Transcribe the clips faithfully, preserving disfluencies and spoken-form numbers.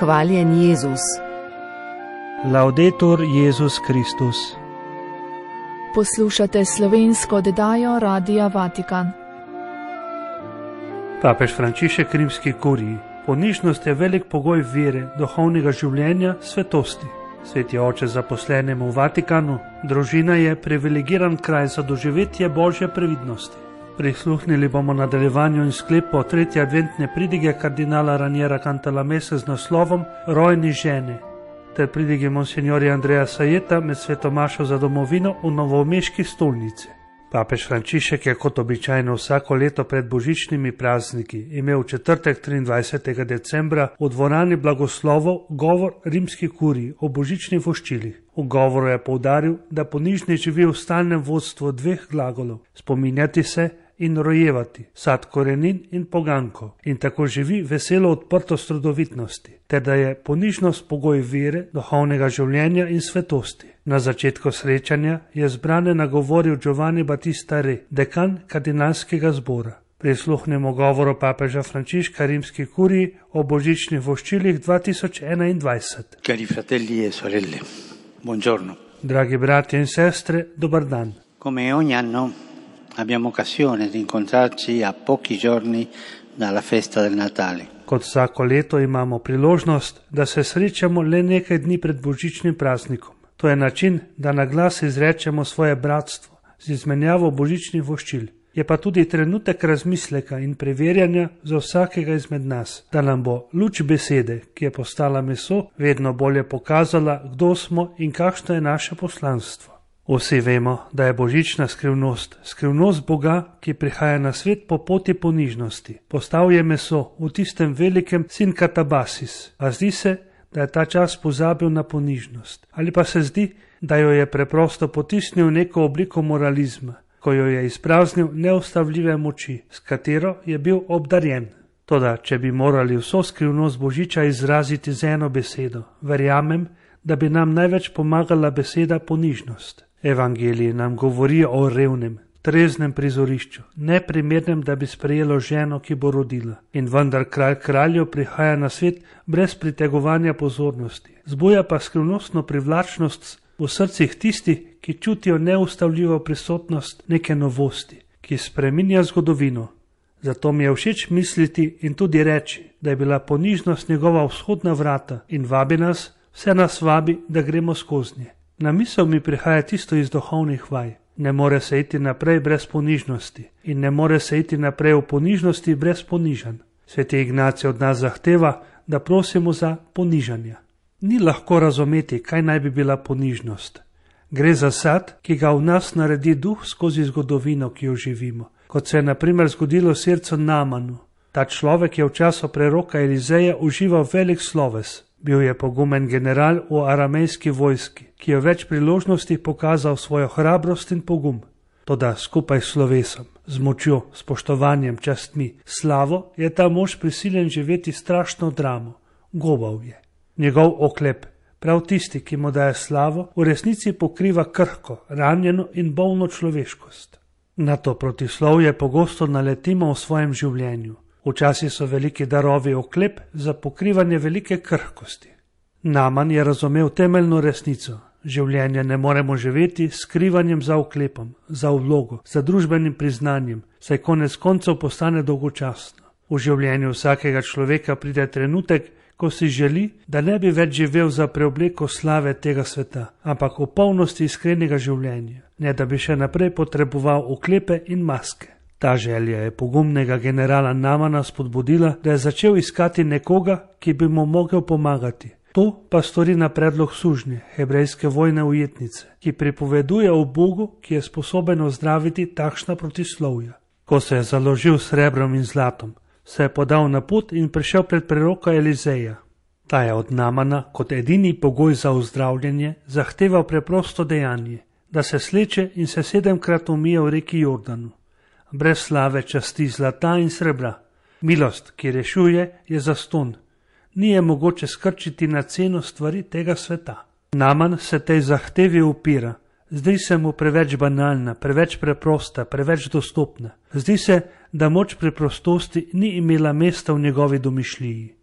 Hvaljen Jezus. Laudetur Jezus Kristus. Poslušate slovensko oddajo Radia Vatikan. Papež Frančišek rimski kuriji: ponižnost je velik pogoj vere, duhovnega življenja, svetosti. Sveti oče zaposlenemu v Vatikanu: družina je privilegiran kraj za doživetje Božje previdnosti. Prisluhnili bomo nadaljevanju in sklepu tretje adventne pridige kardinala Raniera Cantalamesse z naslovom Rojni žene ter pridige monsignorja Andreja Sajeta med svetomašo za domovino v novomeški stolnici. Papež Frančišek je kot običajno vsako leto pred božičnimi prazniki imel v četrtek triindvajsetega decembra v dvorani blagoslovov govor rimski kuriji o božičnih voščilih. V govoru je poudaril, da ponižni živi v stalnem vodstvu dveh glagolov: spominjati se in rojevati, sad korenin in poganko, in tako živi veselo odprtost rodovitnosti, ter da je ponižnost pogoj vere, duhovnega življenja in svetosti. Na začetku srečanja je zbrane nagovoril Giovanni Battista Re, dekan kardinalskega zbora. Prisluhnemo govoru papeža Frančiška rimski kuriji o božičnih voščilih dva tisoč enaindvajset. Cari fratelli e sorelle, buongiorno. Dragi bratje in sestre, dober dan. Come ogni anno abbiamo occasione di incontrarci a pochi giorni dalla festa del Natale. Kot vsako leto imamo priložnost, da se srečamo le nekaj dni pred božičnim praznikom. To je način, da na glas izrečemo svoje bratstvo z izmenjavo božičnih voščil. Je pa tudi trenutek razmisleka in preverjanja za vsakega izmed nas, da nam bo luč besede, ki je postala meso, vedno bolje pokazala, kdo smo in kakšno je naše poslanstvo. Vsi vemo, da je božična skrivnost, skrivnost Boga, ki prihaja na svet po poti ponižnosti. Postal je meso v tistem velikem sinkatabasis, a zdi se, da je ta čas pozabil na ponižnost. Ali pa se zdi, da jo je preprosto potisnil neko obliko moralizma, ko jo je izpraznil neustavljive moči, s katero je bil obdarjen. Toda, če bi morali vso skrivnost božiča izraziti z eno besedo, verjamem, da bi nam največ pomagala beseda ponižnost. Evangeliji nam govorijo o revnem, treznem prizorišču, neprimernem, da bi sprejelo ženo, ki bo rodila. In vendar kralj kraljev prihaja na svet brez pritegovanja pozornosti. Zbuja pa skrivnostno privlačnost v srcih tistih, ki čutijo neustavljivo prisotnost neke novosti, ki spreminja zgodovino. Zato mi je všeč misliti in tudi reči, da je bila ponižnost njegova vzhodna vrata in vabi nas, vse nas vabi, da gremo skoznje. Na misel mi prihaja tisto iz duhovnih vaj. Ne more se iti naprej brez ponižnosti in ne more se iti naprej v ponižnosti brez ponižanj. Sveti Ignacij od nas zahteva, da prosimo za ponižanja. Ni lahko razumeti, kaj naj bi bila ponižnost. Gre za sad, ki ga v nas naredi duh skozi zgodovino, ki jo živimo, kot se je na primer zgodilo srcu Naamanu. Ta človek je v času preroka Elizeja užival velik sloves. Bil je pogumen general v aramejski vojski, ki je v več priložnostih pokazal svojo hrabrost in pogum. Toda skupaj s slovesom, z močjo, spoštovanjem, častmi, slavo je ta mož prisiljen živeti strašno dramo. Gobal je. Njegov oklep, prav tisti, ki mu daje slavo, v resnici pokriva krhko, ranjeno in bolno človeškost. Na to protislovje pogosto naletimo v svojem življenju. Včasih so veliki darovi oklep za pokrivanje velike krhkosti. Naaman je razumel temeljno resnico. Življenje ne moremo živeti s skrivanjem za oklepom, za vlogo, za družbenim priznanjem, saj konec koncev postane dolgočasno. V življenju vsakega človeka pride trenutek, ko si želi, da ne bi več živel za preobleko slave tega sveta, ampak v polnosti iskrenega življenja, ne da bi še naprej potreboval oklepe in maske. Ta želja je pogumnega generala Naamana spodbudila, da je začel iskati nekoga, ki bi mu mogel pomagati. To pa stori na predlog sužnje, hebrejske vojne ujetnice, ki pripoveduje o Bogu, ki je sposoben ozdraviti takšna protislovja. Ko se je založil s srebrom in zlatom, se je podal na pot in prišel pred preroka Elizeja. Ta je od Naamana kot edini pogoj za ozdravljenje zahteval preprosto dejanje, da se sleče in se sedemkrat umije v reki Jordanu. Brez slave, časti, zlata in srebra. Milost, ki rešuje, je zastonj. Ni je mogoče skrčiti na ceno stvari tega sveta. Naaman se tej zahtevi upira. Zdi se mu preveč banalna, preveč preprosta, preveč dostopna. Zdi se, da moč preprostosti ni imela mesta v njegovi domišljiji.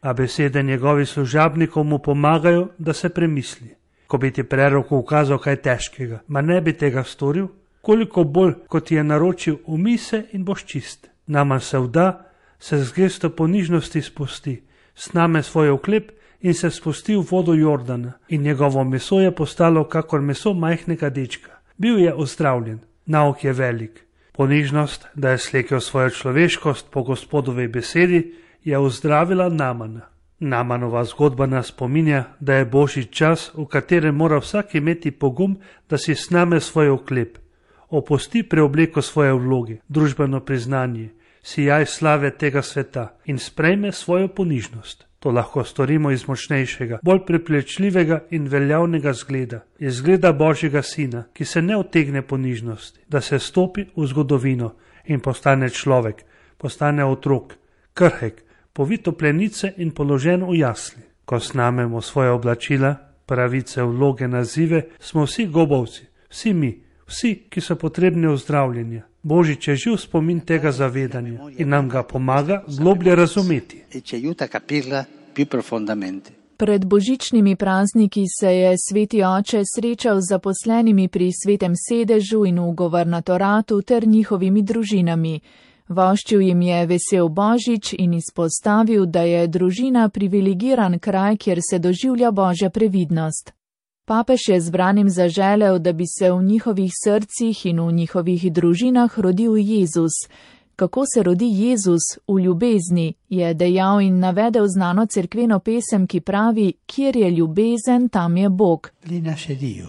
a besede njegovih služabnikov mu pomagajo, da se premisli. Ko bi ti preroku ukazal kaj težkega, ma ne bi tega storil, koliko bolj, kot ti je naročil, umij se in boš čist. Naman se vda, se z gesto ponižnosti spusti, sname svoj oklep in se spusti v vodo Jordana in njegovo meso je postalo kakor meso majhnega dečka. Bil je ozdravljen, nauk je velik. Ponižnost, da je slekel svojo človeškost po Gospodovi besedi, je ozdravila Namana. Namanova zgodba nas spominja, da je božji čas, v katerem mora vsak imeti pogum, da si sname svoj oklep, opusti preobleko svoje vloge, družbeno priznanje, sijaj slave tega sveta in sprejme svojo ponižnost. To lahko storimo iz močnejšega, bolj preplečljivega in veljavnega zgleda, iz zgleda Božjega Sina, ki se ne otegne ponižnosti, da se stopi v zgodovino in postane človek, postane otrok, krhek, povit v plenice in položen v jasli. Ko snamemo svoje oblačila, pravice, vloge, nazive, smo vsi gobovci, vsi mi, vsi, ki so potrebni ozdravljenja. Božič je živ spomin tega zavedanja in nam ga pomaga globlje razumeti. Pred božičnimi prazniki se je sveti oče srečal z zaposlenimi pri svetem sedežu in v guvernatoratu ter njihovimi družinami. Voščil jim je vesel božič in izpostavil, da je družina privilegiran kraj, kjer se doživlja Božja previdnost. Papež je zbranim zaželel, da bi se v njihovih srcih in v njihovih družinah rodil Jezus. Kako se rodi Jezus? V ljubezni, je dejal in navedel znano cerkveno pesem, ki pravi, kjer je ljubezen, tam je Bog. Lì nasce Dio,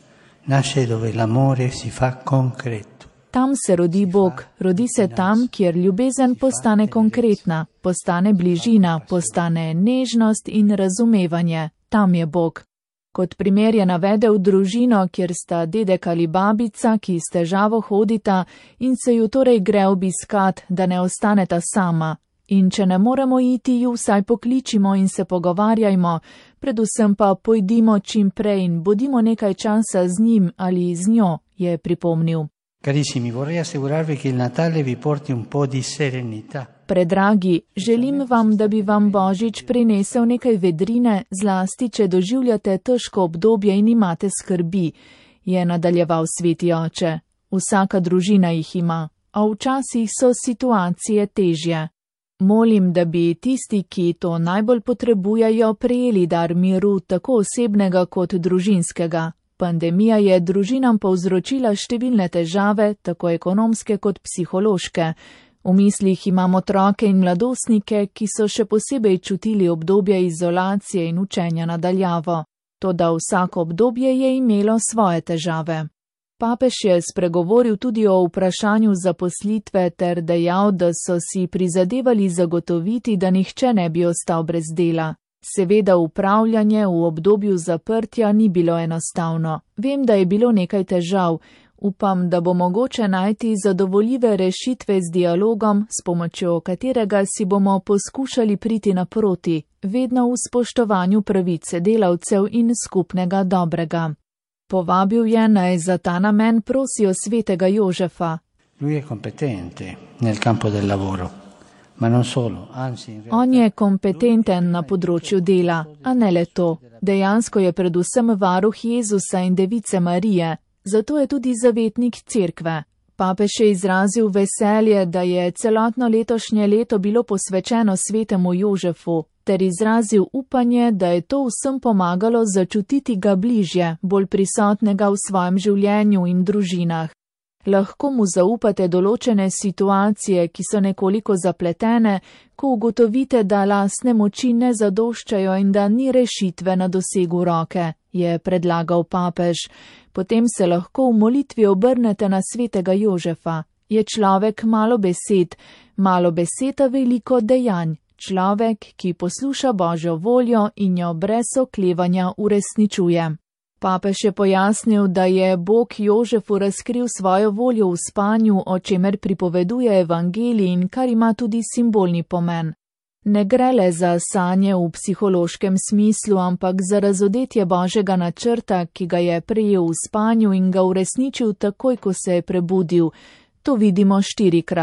nasce dove l'amore si fa concreto. Tam se rodi Bog, rodi se tam, kjer ljubezen postane konkretna, postane bližina, postane nežnost in razumevanje. Tam je Bog. Kot primer je navedel družino, kjer sta dedek ali babica, ki s težavo hodita in se ju torej gre obiskat, da ne ostaneta sama. In če ne moremo iti, ju vsaj pokličimo in se pogovarjajmo, predvsem pa pojdimo čim prej in bodimo nekaj časa z njim ali z njo, je pripomnil. Carissimi, vorrei assicurarvi che il Natale vi porti un po' di serenità. Predragi, želim vam, da bi vam Božič prinesel nekaj vedrine, zlasti, če doživljate težko obdobje in imate skrbi, je nadaljeval sveti oče. Vsaka družina jih ima, a včasih so situacije težje. Molim, da bi tisti, ki to najbolj potrebujejo, prejeli dar miru, tako osebnega kot družinskega. Pandemija je družinam povzročila številne težave, tako ekonomske kot psihološke. V mislih imamo otroke in mladostnike, ki so še posebej čutili obdobje izolacije in učenja nadaljavo. Toda vsako obdobje je imelo svoje težave. Papež je spregovoril tudi o vprašanju zaposlitve ter dejal, da so si prizadevali zagotoviti, da nihče ne bi ostal brez dela. Seveda upravljanje v obdobju zaprtja ni bilo enostavno. Vem, da je bilo nekaj težav. Upam, da bo mogoče najti zadovoljive rešitve z dialogom, s pomočjo katerega si bomo poskušali priti naproti, vedno v spoštovanju pravice delavcev in skupnega dobrega. Povabil je, naj za ta namen prosijo svetega Jožefa. Lui è competente nel campo del lavoro. Ma non solo, anzi, in realtà... On je kompetenten na področju dela, a ne le to. Dejansko je predvsem varuh Jezusa in device Marije, zato je tudi zavetnik cerkve. Papež je izrazil veselje, da je celotno letošnje leto bilo posvečeno svetemu Jožefu, ter izrazil upanje, da je to vsem pomagalo začutiti ga bližje, bolj prisotnega v svojem življenju in družinah. Lahko mu zaupate določene situacije, ki so nekoliko zapletene, ko ugotovite, da lastne moči ne zadoščajo in da ni rešitve na dosegu roke, je predlagal papež. Potem se lahko v molitvi obrnete na svetega Jožefa. Je človek malo besed, malo beseda veliko dejanj. Človek, ki posluša Božjo voljo in jo brez oklevanja uresničuje. Papež je pojasnil, da je Bog Jožefu razkril svojo voljo v spanju, o čemer pripoveduje evangelij in kar ima tudi simbolni pomen. Ne gre le za sanje v psihološkem smislu, ampak za razodetje Božjega načrta, ki ga je prejel v spanju in ga uresničil takoj, ko se je prebudil. To vidimo štirikrat.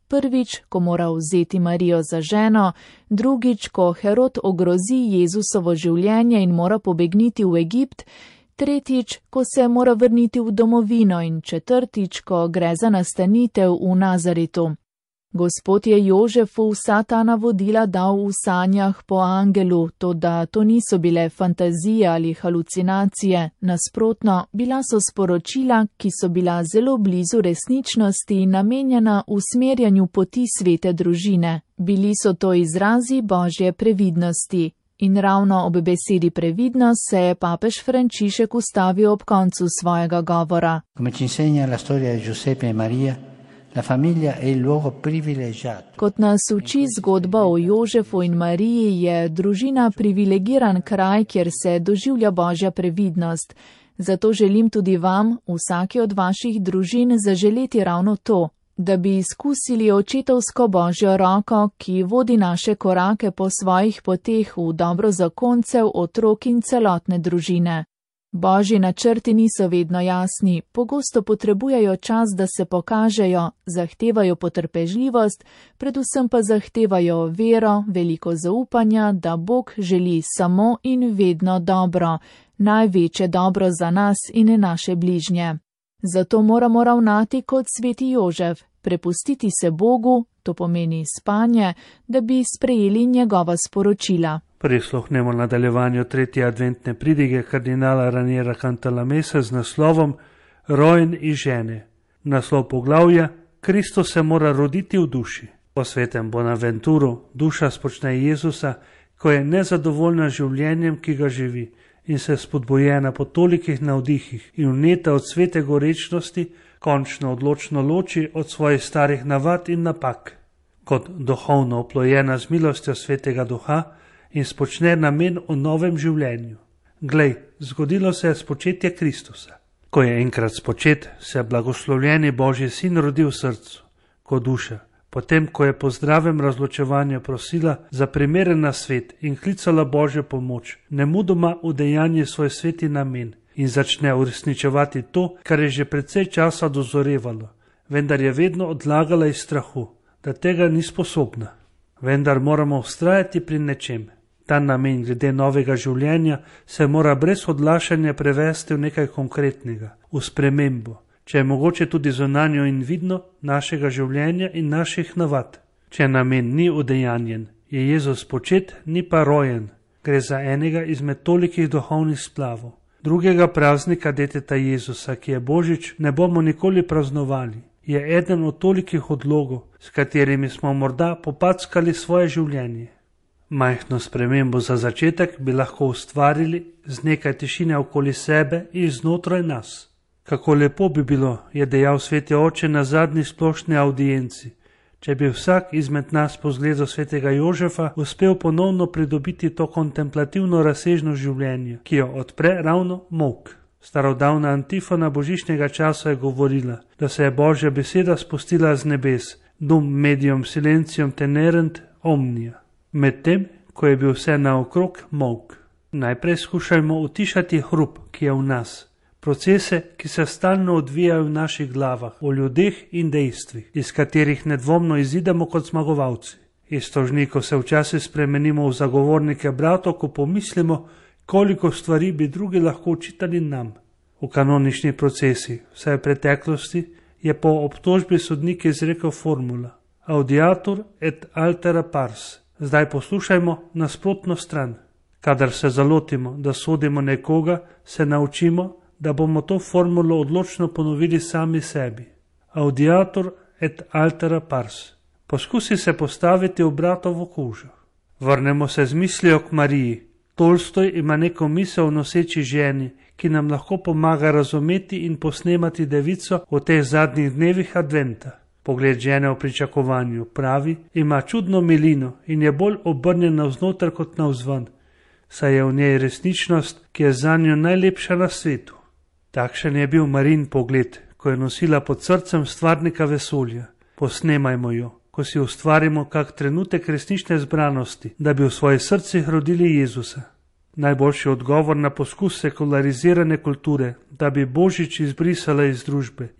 Prvič, ko mora vzeti Marijo za ženo, drugič, ko Herod ogrozi Jezusovo življenje in mora pobegniti v Egipt, tretjič, ko se mora vrniti v domovino in četrtič, ko gre za nastanitev v Nazaretu. Gospod je Jožefu vsa ta navodila dal v sanjah po angelu, toda to niso bile fantazije ali halucinacije, nasprotno, bila so sporočila, ki so bila zelo blizu resničnosti in namenjena usmerjanju poti svete družine. Bili so to izrazi Božje previdnosti. In ravno ob besedi previdnost se je papež Frančišek ustavil ob koncu svojega govora. Come ci insegna la storia di Giuseppe e Maria, la famiglia è il luogo privilegiato. Kot nas uči zgodba o Jožefu in Mariji, je družina privilegiran kraj, kjer se doživlja Božja previdnost. Zato želim tudi vam, vsaki od vaših družin, zaželeti ravno to, da bi izkusili očetovsko Božjo roko, ki vodi naše korake po svojih poteh v dobro zakoncev, otrok in celotne družine. Božji načrti niso vedno jasni, pogosto potrebujejo čas, da se pokažejo, zahtevajo potrpežljivost, predvsem pa zahtevajo vero, veliko zaupanja, da Bog želi samo in vedno dobro, največje dobro za nas in naše bližnje. Zato moramo ravnati kot sveti Jožef, prepustiti se Bogu, to pomeni spanje, da bi sprejeli njegova sporočila. Prisluhnemo nadaljevanju tretje adventne pridige kardinala Raniera Cantalamessa z naslovom Rojen iz žene. Naslov poglavja: Kristus se mora roditi v duši. Po svetem Bonaventuru duša spočne Jezusa, ko je nezadovoljna življenjem, ki ga živi, in se spodbojena po tolikih navdihih in vneta od svete gorečnosti, končno odločno loči od svojih starih navad in napak. Kot duhovno oplojena z milostjo svetega duha in spočne namen o novem življenju. Glej, zgodilo se je spočetje Kristusa. Ko je enkrat spočet, se blagoslovljeni Božji sin rodi v srcu, kot duša. Potem, ko je po zdravem razločevanju prosila za primeren nasvet in klicala Božjo pomoč, nemudoma udejanje svoj sveti namen in začne uresničevati to, kar je že precej časa dozorevalo, vendar je vedno odlagala iz strahu, da tega ni sposobna. Vendar moramo vztrajati pri nečem. Ta namen glede novega življenja se mora brez odlašanja prevesti v nekaj konkretnega, v spremembo, če je mogoče tudi zunanjo in vidno, našega življenja in naših navad. Če namen ni udejanjen, je Jezus počet, ni pa rojen. Gre za enega izmed tolikih duhovnih splavov. Drugega praznika deteta Jezusa, ki je Božič, ne bomo nikoli praznovali. Je eden od tolikih odlogov, s katerimi smo morda popackali svoje življenje. Majhno spremembo za začetek bi lahko ustvarili z nekaj tišine okoli sebe in znotraj nas. Kako lepo bi bilo, je dejal sveti oče na zadnji splošni audienci, če bi vsak izmed nas po zgledu svetega Jožefa uspel ponovno pridobiti to kontemplativno razsežno življenje, ki jo odpre ravno molk. Starodavna antifona božičnega časa je govorila, da se je Božja beseda spustila z nebes, dum medium silentium tenerent omnia. Medtem, ko je bil vse naokrog molk. Najprej skušajmo utišati hrup, ki je v nas. Procese, ki se stalno odvijajo v naših glavah, o ljudeh in dejstvih, iz katerih nedvomno izidemo kot zmagovalci. Iz tožnikov se včasih spremenimo v zagovornike bratov, ko pomislimo, koliko stvari bi drugi lahko učitali nam. V kanonični procesi, vsaj v preteklosti, je po obtožbi sodnik izrekel formula audiatur et altera pars. Zdaj poslušajmo nasprotno stran. Kadar se zalotimo, da sodimo nekoga, se naučimo, da bomo to formulo odločno ponovili sami sebi. Audiatur et altera pars. Poskusi se postaviti v bratovo kožo. Vrnemo se z mislijo k Mariji. Tolstoj ima neko misel o noseči ženi, ki nam lahko pomaga razumeti in posnemati devico v teh zadnjih dnevih adventa. Pogled žene v pričakovanju, pravi, ima čudno milino in je bolj obrnjen navznoter kot navzven, saj je v njej resničnost, ki je zanjo najlepša na svetu. Takšen je bil Marin pogled, ko je nosila pod srcem stvarnika vesolja. Posnemajmo jo, ko si ustvarimo kak trenutek resnične zbranosti, da bi v svojih srcih rodili Jezusa. Najboljši odgovor na poskus sekularizirane kulture, da bi Božič izbrisala iz družbe, je,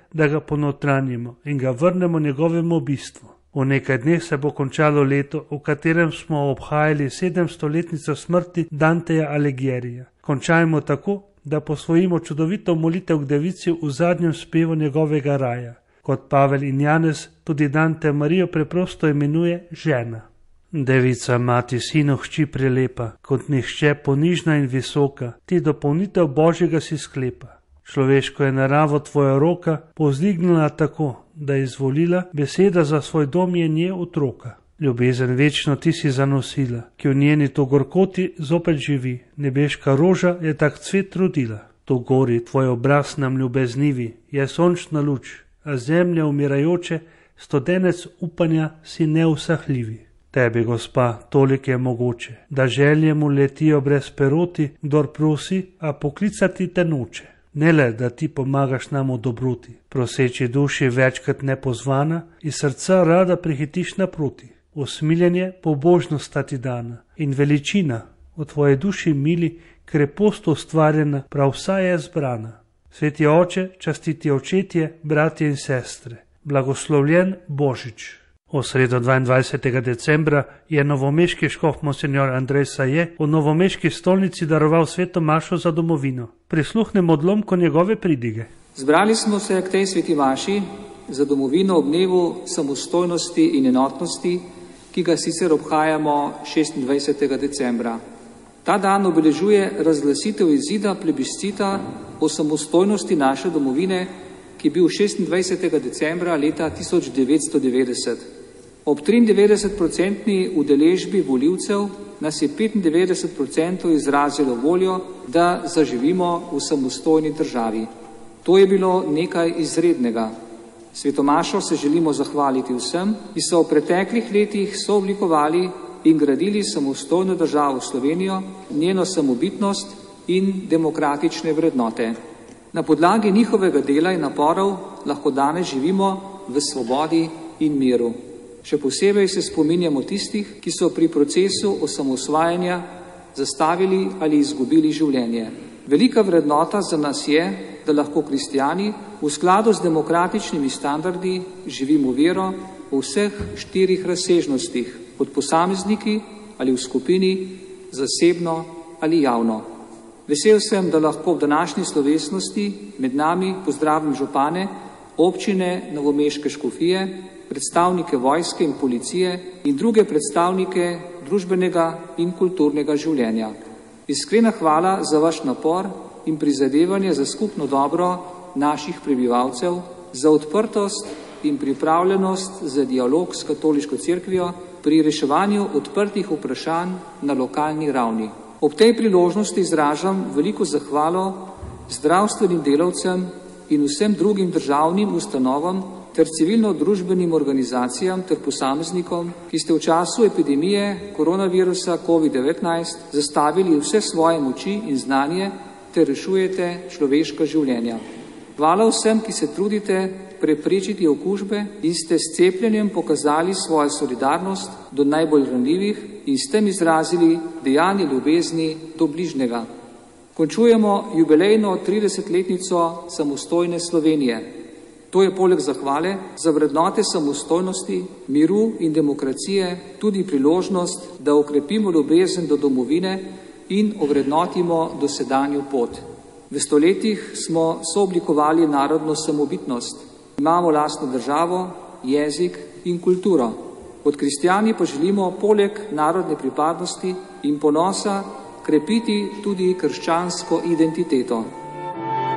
da ga ponotranjimo in ga vrnemo njegovemu bistvu. V nekaj dneh se bo končalo leto, v katerem smo obhajali sedemstoletnico smrti Danteja Alighiera. Končajmo tako, da posvojimo čudovito molitev k devici v zadnjem spevu njegovega raja. Kot Pavel in Janez, tudi Dante Marijo preprosto imenuje žena. Devica, mati sinu hči prelepa, kot nihče ponižna in visoka, ti dopolnitev Božjega si sklepa. Človeško je naravo tvoja roka povzdignila tako, da je izvolila, beseda za svoj dom je nje otroka. Ljubezen večno ti si zanosila, ki v njeni to gorkoti zopet živi, nebeška roža je tak cvet rodila. To gori tvoj obraz nam ljubeznivi, je sončna luč, a zemlja umirajoče, stodenec upanja si neusahljivi. Tebi, Gospa, toliko je mogoče, da želje mu letijo brez peroti, kdor prosi, a poklicati te noče. Ne le, da ti pomagaš nam v dobroti, proseči duši večkrat nepozvana, iz srca rada prihitiš naproti. Usmiljenje, pobožnost sta ti dana in veličina, v tvoji duši mili, krepost ustvarjena, prav vsa je zbrana. Sveti oče, častiti očetje, bratje in sestre, blagoslovljen Božič. V sredo dvaindvajsetega decembra je novomeški škof monsenjor Andrej Saje v novomeški stolnici daroval sveto mašo za domovino. Prisluhnemo odlomku njegove pridige. Zbrali smo se k tej sveti maši za domovino ob dnevu samostojnosti in enotnosti, ki ga sicer obhajamo šestindvajsetega decembra. Ta dan obeležuje razglasitev izida plebiscita o samostojnosti naše domovine, ki je bil šestindvajsetega decembra leta tisoč devetsto devetdeset. Ob triindevetdesetprocentni udeležbi volivcev nas je petindevetdeset procentov izrazilo voljo, da zaživimo v samostojni državi. To je bilo nekaj izrednega. Svetomašo se želimo zahvaliti vsem, ki so v preteklih letih sooblikovali in gradili samostojno državo Slovenijo, njeno samobitnost in demokratične vrednote. Na podlagi njihovega dela in naporov lahko danes živimo v svobodi in miru. Še posebej se spominjamo tistih, ki so pri procesu osamosvajanja zastavili ali izgubili življenje. Velika vrednota za nas je, da lahko kristjani v skladu z demokratičnimi standardi živimo vero v vseh štirih razsežnostih, kot posamezniki ali v skupini, zasebno ali javno. Vesel sem, da lahko v današnji slovesnosti med nami pozdravim župane, občine Novomeške škofije, predstavnike vojske in policije in druge predstavnike družbenega in kulturnega življenja. Iskrena hvala za vaš napor in prizadevanje za skupno dobro naših prebivalcev, za odprtost in pripravljenost za dialog s katoliško cerkvijo pri reševanju odprtih vprašanj na lokalni ravni. Ob tej priložnosti izražam veliko zahvalo zdravstvenim delavcem in vsem drugim državnim ustanovam ter civilno-družbenim organizacijam ter posameznikom, ki ste v času epidemije koronavirusa covid devetnajst zastavili vse svoje moči in znanje ter rešujete človeška življenja. Hvala vsem, ki se trudite preprečiti okužbe in ste s cepljenjem pokazali svojo solidarnost do najbolj ranljivih in s tem izrazili dejanje ljubezni do bližnjega. Končujemo jubilejno tridesetletnico samostojne Slovenije. To je poleg zahvale za vrednote samostojnosti, miru in demokracije tudi priložnost, da okrepimo ljubezen do domovine in ovrednotimo dosedanjo pot. V stoletjih smo sooblikovali narodno samobitnost. Imamo lastno državo, jezik in kulturo. Kot kristjani pa želimo poleg narodne pripadnosti in ponosa krepiti tudi krščansko identiteto.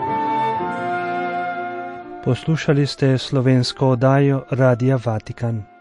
Poslušali ste slovensko oddajo Radia Vatikan.